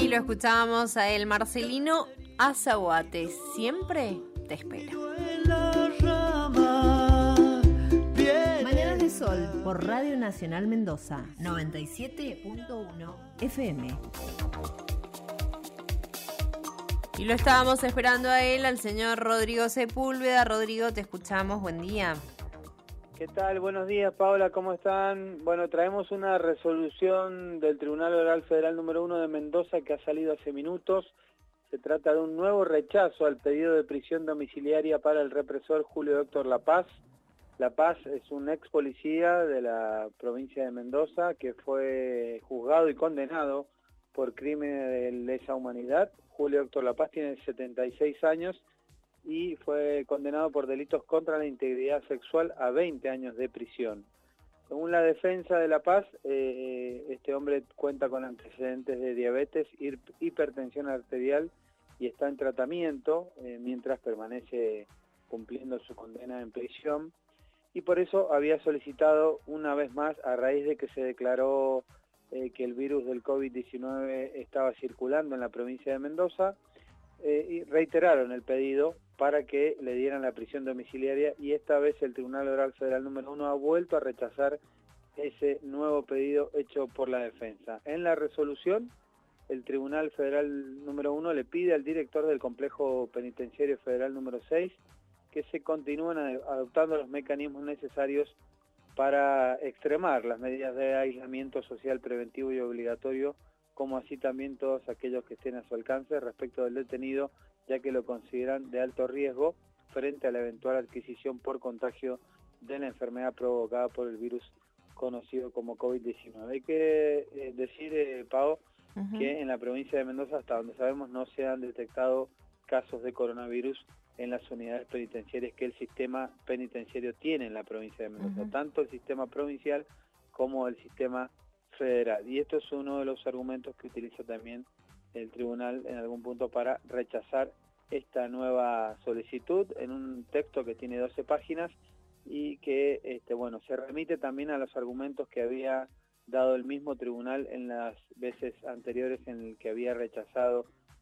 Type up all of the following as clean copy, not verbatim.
Y lo escuchábamos a él, Marcelino Azaguate. Siempre te espera. Mañanas de Sol por Radio Nacional Mendoza 97.1 FM. Y lo estábamos esperando a él, al señor Rodrigo Sepúlveda. Rodrigo, te escuchamos. Buen día. ¿Qué tal? Buenos días, Paola, ¿cómo están? Bueno, traemos una resolución del Tribunal Oral Federal número 1 de Mendoza que ha salido hace minutos. Se trata de un nuevo rechazo al pedido de prisión domiciliaria para el represor Julio Héctor La Paz. La Paz es un ex policía de la provincia de Mendoza que fue juzgado y condenado por crímenes de lesa humanidad. Julio Héctor La Paz tiene 76 años y fue condenado por delitos contra la integridad sexual a 20 años de prisión. Según la defensa de La Paz, este hombre cuenta con antecedentes de diabetes, hipertensión arterial y está en tratamiento mientras permanece cumpliendo su condena en prisión. Y por eso había solicitado una vez más, a raíz de que se declaró que el virus del COVID-19 estaba circulando en la provincia de Mendoza, y reiteraron el pedido para que le dieran la prisión domiciliaria, y esta vez el Tribunal Oral Federal número 1 ha vuelto a rechazar ese nuevo pedido hecho por la defensa. En la resolución, el Tribunal Federal número 1 le pide al director del Complejo Penitenciario Federal número 6 que se continúen adoptando los mecanismos necesarios para extremar las medidas de aislamiento social preventivo y obligatorio, como así también todos aquellos que estén a su alcance respecto del detenido, ya que lo consideran de alto riesgo frente a la eventual adquisición por contagio de la enfermedad provocada por el virus conocido como COVID-19. Hay que decir, Pao, que en la provincia de Mendoza, hasta donde sabemos, no se han detectado casos de coronavirus en las unidades penitenciarias que el sistema penitenciario tiene en la provincia de Mendoza, tanto el sistema provincial como el sistema federal. Y esto es uno de los argumentos que utiliza también el tribunal en algún punto para rechazar esta nueva solicitud en un texto que tiene 12 páginas y que bueno, se remite también a los argumentos que había dado el mismo tribunal en las veces anteriores en el que había rechazado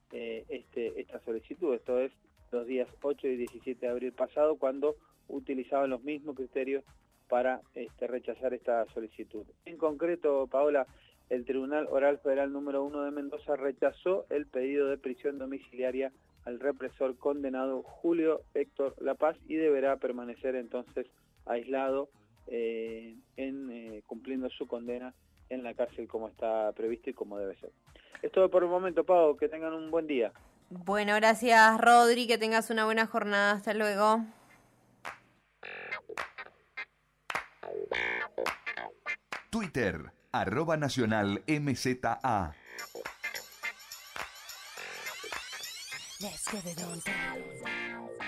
esta solicitud. Esto es los días 8 y 17 de abril pasado, cuando utilizaban los mismos criterios para rechazar esta solicitud. En concreto, Paola, el Tribunal Oral Federal número 1 de Mendoza rechazó el pedido de prisión domiciliaria al represor condenado Julio Héctor La Paz y deberá permanecer entonces aislado cumpliendo su condena en la cárcel como está previsto y como debe ser. Es todo por el momento, Pau, que tengan un buen día. Bueno, gracias, Rodri, que tengas una buena jornada. Hasta luego. Twitter, @nacionalmza. Let's get it on down.